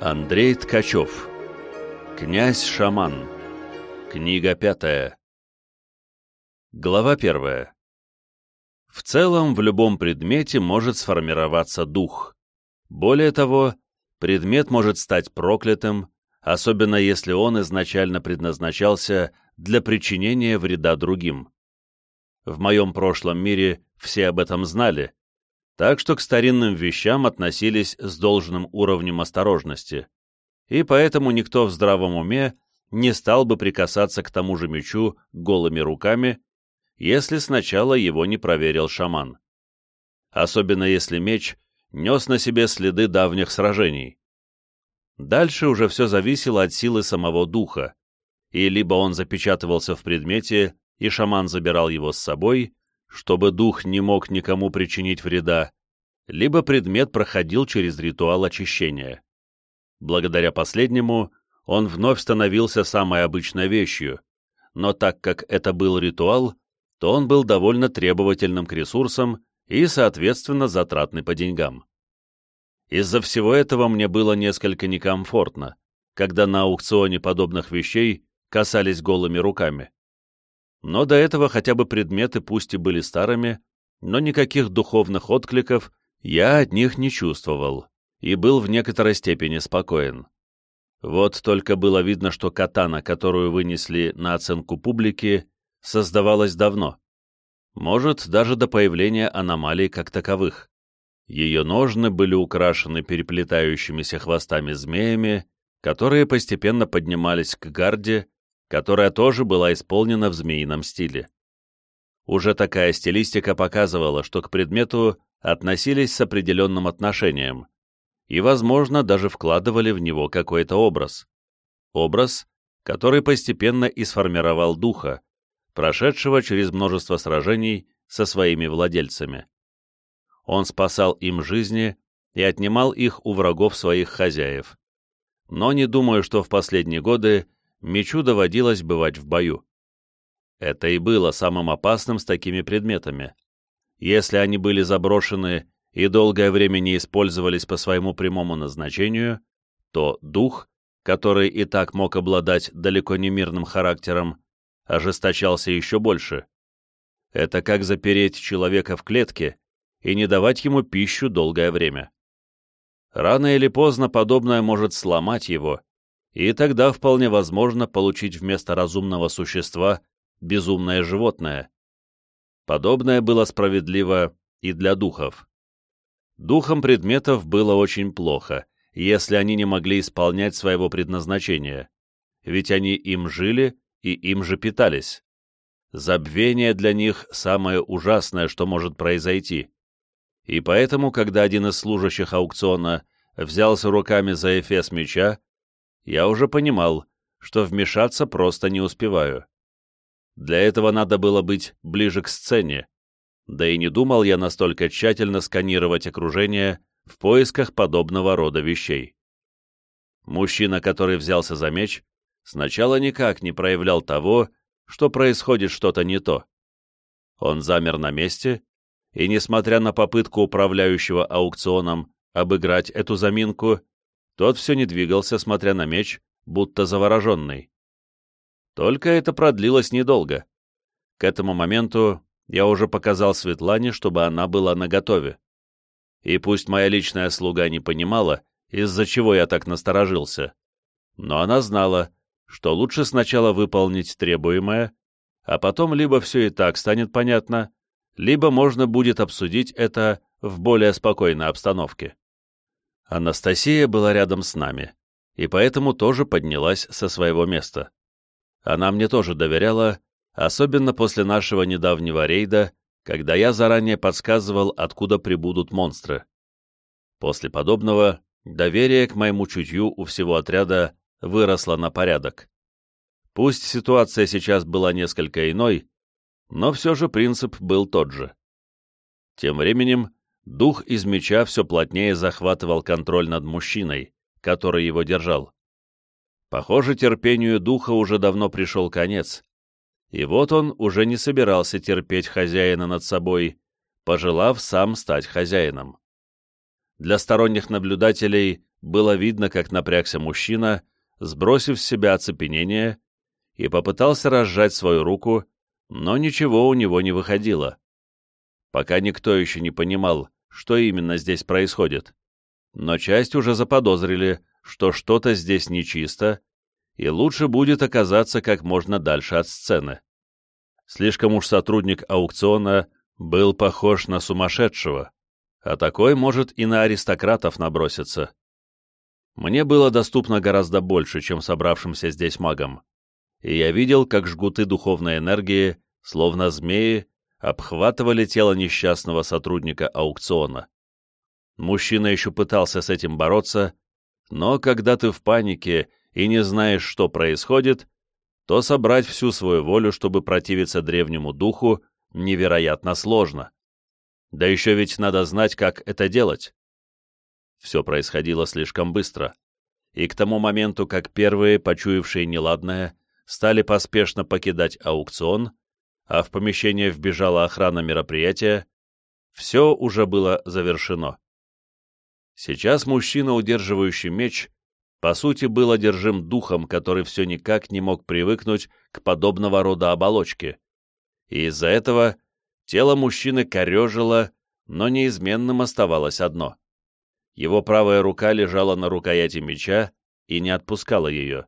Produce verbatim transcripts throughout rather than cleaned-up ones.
Андрей Ткачев. Князь-шаман. Книга пятая. Глава первая. В целом, в любом предмете может сформироваться дух. Более того, предмет может стать проклятым, особенно если он изначально предназначался для причинения вреда другим. В моем прошлом мире все об этом знали, так что к старинным вещам относились с должным уровнем осторожности, и поэтому никто в здравом уме не стал бы прикасаться к тому же мечу голыми руками, если сначала его не проверил шаман. Особенно если меч нес на себе следы давних сражений. Дальше уже все зависело от силы самого духа, и либо он запечатывался в предмете, и шаман забирал его с собой, чтобы дух не мог никому причинить вреда, либо предмет проходил через ритуал очищения. Благодаря последнему он вновь становился самой обычной вещью, но так как это был ритуал, то он был довольно требовательным к ресурсам и, соответственно, затратный по деньгам. Из-за всего этого мне было несколько некомфортно, когда на аукционе подобных вещей касались голыми руками. Но до этого хотя бы предметы пусть и были старыми, но никаких духовных откликов я от них не чувствовал и был в некоторой степени спокоен. Вот только было видно, что катана, которую вынесли на оценку публики, создавалась давно. Может, даже до появления аномалий как таковых. Ее ножны были украшены переплетающимися хвостами-змеями, которые постепенно поднимались к гарде, которая тоже была исполнена в змеином стиле. Уже такая стилистика показывала, что к предмету относились с определенным отношением и, возможно, даже вкладывали в него какой-то образ. Образ, который постепенно и сформировал духа, прошедшего через множество сражений со своими владельцами. Он спасал им жизни и отнимал их у врагов своих хозяев. Но не думаю, что в последние годы мечу доводилось бывать в бою. Это и было самым опасным с такими предметами. Если они были заброшены и долгое время не использовались по своему прямому назначению, то дух, который и так мог обладать далеко не мирным характером, ожесточался еще больше. Это как запереть человека в клетке и не давать ему пищу долгое время. Рано или поздно подобное может сломать его, и тогда вполне возможно получить вместо разумного существа безумное животное. Подобное было справедливо и для духов. Духам предметов было очень плохо, если они не могли исполнять своего предназначения, ведь они им жили и им же питались. Забвение для них самое ужасное, что может произойти. И поэтому, когда один из служащих аукциона взялся руками за эфес меча, я уже понимал, что вмешаться просто не успеваю. Для этого надо было быть ближе к сцене, да и не думал я настолько тщательно сканировать окружение в поисках подобного рода вещей. Мужчина, который взялся за меч, сначала никак не проявлял того, что происходит что-то не то. Он замер на месте, и, несмотря на попытку управляющего аукционом обыграть эту заминку, тот все не двигался, смотря на меч, будто завороженный. Только это продлилось недолго. К этому моменту я уже показал Светлане, чтобы она была наготове. И пусть моя личная слуга не понимала, из-за чего я так насторожился, но она знала, что лучше сначала выполнить требуемое, а потом либо все и так станет понятно, либо можно будет обсудить это в более спокойной обстановке. Анастасия была рядом с нами, и поэтому тоже поднялась со своего места. Она мне тоже доверяла, особенно после нашего недавнего рейда, когда я заранее подсказывал, откуда прибудут монстры. После подобного доверие к моему чутью у всего отряда выросло на порядок. Пусть ситуация сейчас была несколько иной, но все же принцип был тот же. Тем временем дух из меча все плотнее захватывал контроль над мужчиной, который его держал. Похоже, терпению духа уже давно пришел конец, и вот он уже не собирался терпеть хозяина над собой, пожелав сам стать хозяином. Для сторонних наблюдателей было видно, как напрягся мужчина, сбросив с себя оцепенение, и попытался разжать свою руку, но ничего у него не выходило. Пока никто еще не понимал, что именно здесь происходит, но часть уже заподозрили, что что-то здесь нечисто, и лучше будет оказаться как можно дальше от сцены. Слишком уж сотрудник аукциона был похож на сумасшедшего, а такой может и на аристократов наброситься. Мне было доступно гораздо больше, чем собравшимся здесь магам, и я видел, как жгуты духовной энергии, словно змеи, обхватывали тело несчастного сотрудника аукциона. Мужчина еще пытался с этим бороться, но когда ты в панике и не знаешь, что происходит, то собрать всю свою волю, чтобы противиться древнему духу, невероятно сложно. Да еще ведь надо знать, как это делать. Все происходило слишком быстро, и к тому моменту, как первые, почуявшие неладное, стали поспешно покидать аукцион, а в помещение вбежала охрана мероприятия, все уже было завершено. Сейчас мужчина, удерживающий меч, по сути, был одержим духом, который все никак не мог привыкнуть к подобного рода оболочке, и из-за этого тело мужчины корежило, но неизменным оставалось одно. Его правая рука лежала на рукояти меча и не отпускала ее.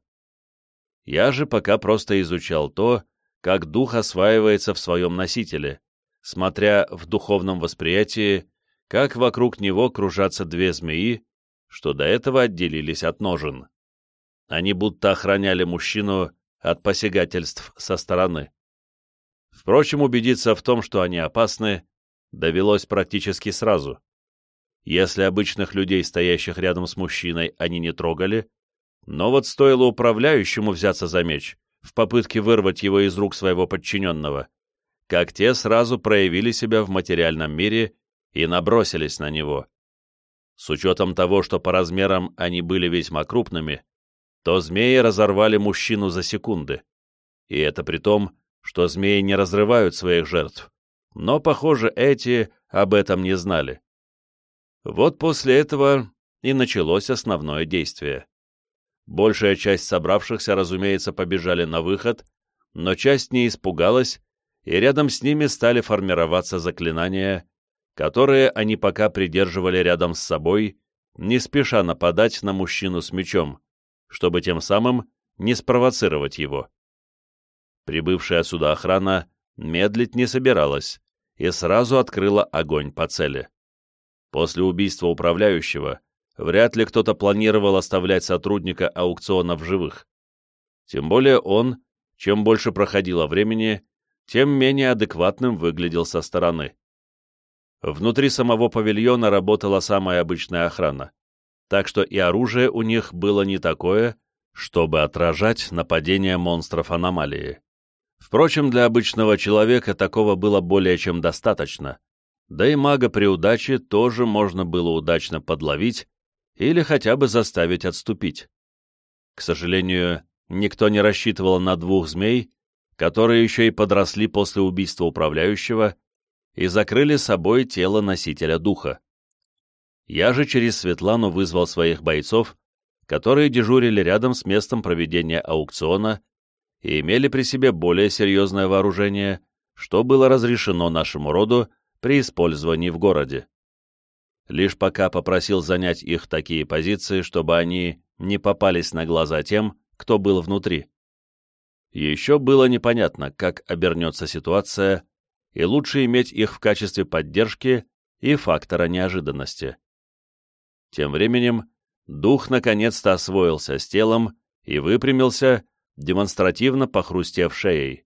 Я же пока просто изучал то, как дух осваивается в своем носителе, смотря в духовном восприятии, как вокруг него кружатся две змеи, что до этого отделились от ножен. Они будто охраняли мужчину от посягательств со стороны. Впрочем, убедиться в том, что они опасны, довелось практически сразу. Если обычных людей, стоящих рядом с мужчиной, они не трогали, но вот стоило управляющему взяться за меч, в попытке вырвать его из рук своего подчиненного, как те сразу проявили себя в материальном мире и набросились на него. С учетом того, что по размерам они были весьма крупными, то змеи разорвали мужчину за секунды. И это при том, что змеи не разрывают своих жертв, но, похоже, эти об этом не знали. Вот после этого и началось основное действие. Большая часть собравшихся, разумеется, побежали на выход, но часть не испугалась, и рядом с ними стали формироваться заклинания, которые они пока придерживали рядом с собой, не спеша нападать на мужчину с мечом, чтобы тем самым не спровоцировать его. Прибывшая сюда охрана медлить не собиралась и сразу открыла огонь по цели. После убийства управляющего вряд ли кто-то планировал оставлять сотрудника аукциона в живых. Тем более он, чем больше проходило времени, тем менее адекватным выглядел со стороны. Внутри самого павильона работала самая обычная охрана, так что и оружие у них было не такое, чтобы отражать нападение монстров аномалии. Впрочем, для обычного человека такого было более чем достаточно, да и мага при удаче тоже можно было удачно подловить или хотя бы заставить отступить. К сожалению, никто не рассчитывал на двух змей, которые еще и подросли после убийства управляющего и закрыли собой тело носителя духа. Я же через Светлану вызвал своих бойцов, которые дежурили рядом с местом проведения аукциона и имели при себе более серьезное вооружение, что было разрешено нашему роду при использовании в городе. Лишь пока попросил занять их такие позиции, чтобы они не попались на глаза тем, кто был внутри. Еще было непонятно, как обернется ситуация, и лучше иметь их в качестве поддержки и фактора неожиданности. Тем временем дух наконец-то освоился с телом и выпрямился, демонстративно похрустев шеей.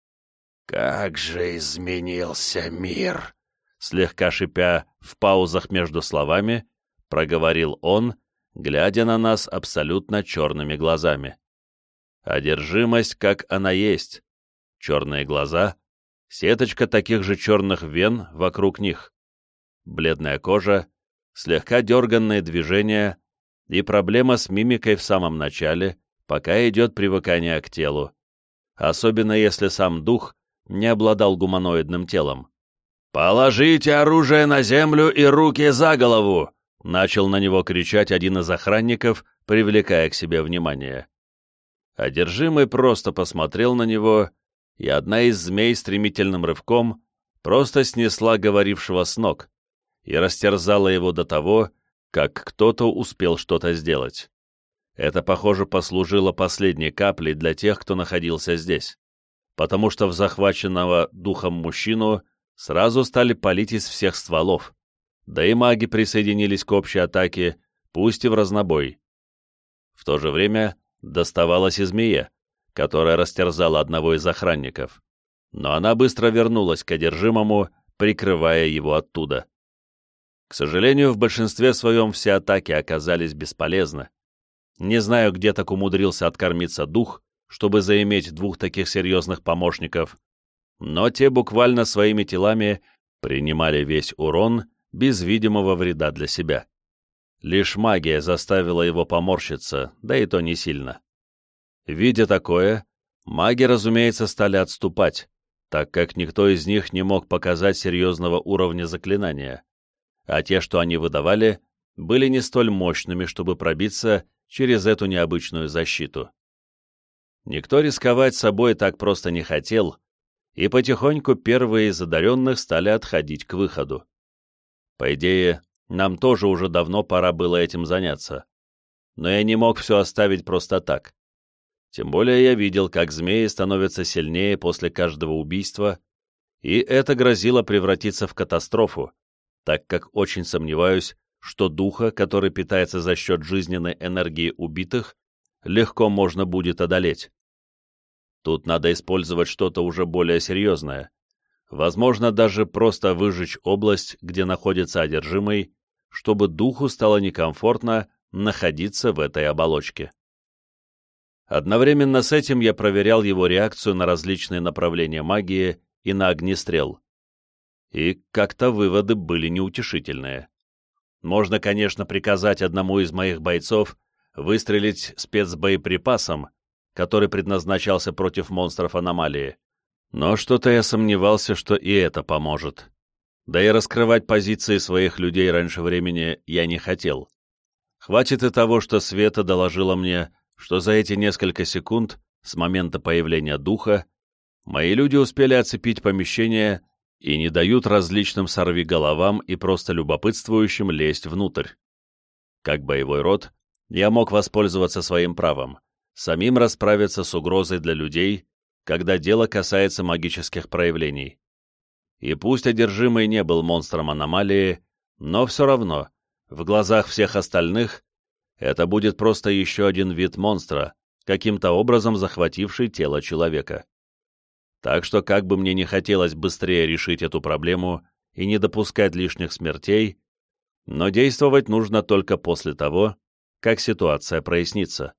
«Как же изменился мир!» Слегка шипя в паузах между словами, проговорил он, глядя на нас абсолютно черными глазами. Одержимость, как она есть. Черные глаза, сеточка таких же черных вен вокруг них, бледная кожа, слегка дерганные движения и проблема с мимикой в самом начале, пока идет привыкание к телу, особенно если сам дух не обладал гуманоидным телом. «Положите оружие на землю и руки за голову!» начал на него кричать один из охранников, привлекая к себе внимание. Одержимый просто посмотрел на него, и одна из змей стремительным рывком просто снесла говорившего с ног и растерзала его до того, как кто-то успел что-то сделать. Это, похоже, послужило последней каплей для тех, кто находился здесь, потому что в захваченного духом мужчину сразу стали палить из всех стволов, да и маги присоединились к общей атаке, пусть и в разнобой. В то же время доставалась и змея, которая растерзала одного из охранников, но она быстро вернулась к одержимому, прикрывая его оттуда. К сожалению, в большинстве своем все атаки оказались бесполезны. Не знаю, где так умудрился откормиться дух, чтобы заиметь двух таких серьезных помощников, но те буквально своими телами принимали весь урон без видимого вреда для себя. Лишь магия заставила его поморщиться, да и то не сильно. Видя такое, маги, разумеется, стали отступать, так как никто из них не мог показать серьезного уровня заклинания, а те, что они выдавали, были не столь мощными, чтобы пробиться через эту необычную защиту. Никто рисковать собой так просто не хотел, и потихоньку первые из одаренных стали отходить к выходу. По идее, нам тоже уже давно пора было этим заняться, но я не мог все оставить просто так. Тем более я видел, как змеи становятся сильнее после каждого убийства, и это грозило превратиться в катастрофу, так как очень сомневаюсь, что духа, который питается за счет жизненной энергии убитых, легко можно будет одолеть. Тут надо использовать что-то уже более серьезное, возможно, даже просто выжечь область, где находится одержимый, чтобы духу стало некомфортно находиться в этой оболочке. Одновременно с этим я проверял его реакцию на различные направления магии и на огнестрел. И как-то выводы были неутешительные. Можно, конечно, приказать одному из моих бойцов выстрелить спецбоеприпасом, который предназначался против монстров аномалии, но что-то я сомневался, что и это поможет. Да и раскрывать позиции своих людей раньше времени я не хотел. Хватит и того, что Света доложила мне, что за эти несколько секунд с момента появления духа мои люди успели оцепить помещение и не дают различным сорвиголовам и просто любопытствующим лезть внутрь. Как боевой род, я мог воспользоваться своим правом, самим расправиться с угрозой для людей, когда дело касается магических проявлений. И пусть одержимый не был монстром аномалии, но все равно, в глазах всех остальных, это будет просто еще один вид монстра, каким-то образом захвативший тело человека. Так что, как бы мне не хотелось быстрее решить эту проблему и не допускать лишних смертей, но действовать нужно только после того, как ситуация прояснится.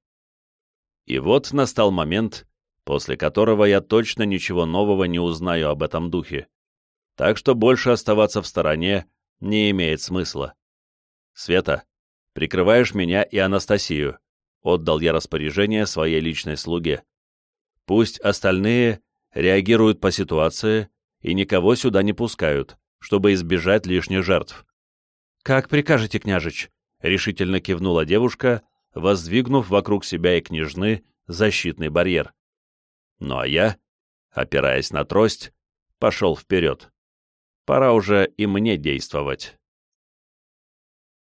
И вот настал момент, после которого я точно ничего нового не узнаю об этом духе, так что больше оставаться в стороне не имеет смысла. «Света, прикрываешь меня и Анастасию», — отдал я распоряжение своей личной слуге. «Пусть остальные реагируют по ситуации и никого сюда не пускают, чтобы избежать лишних жертв». «Как прикажете, княжич», — решительно кивнула девушка, воздвигнув вокруг себя и княжны защитный барьер. Ну а я, опираясь на трость, пошел вперед. Пора уже и мне действовать.